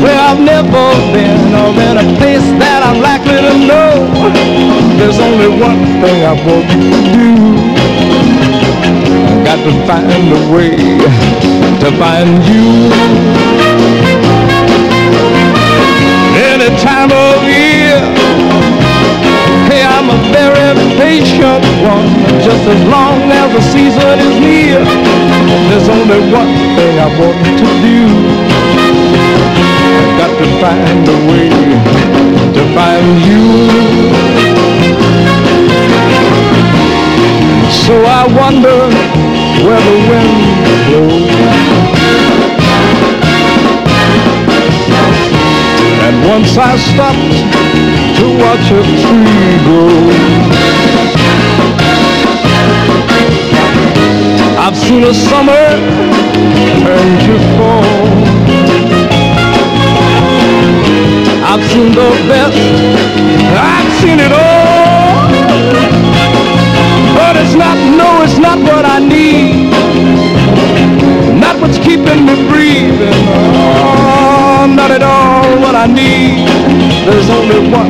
where I've never been, or in a place that I'm likely to know. There's only one thing I want to do. I got to find a way to find you. Any time of year, hey, I'm a very patient one. Just as long as the season is near, there's only one thing I want to do. I've got to find a way to find you. So I wonder where the wind blows, and once I stopped to watch a tree grow. I've seen a summer turn to fall. I've seen the best, I've seen it all. But it's not, no, it's not what I need. Not what's keeping me breathing. Oh, not at all what I need. There's only one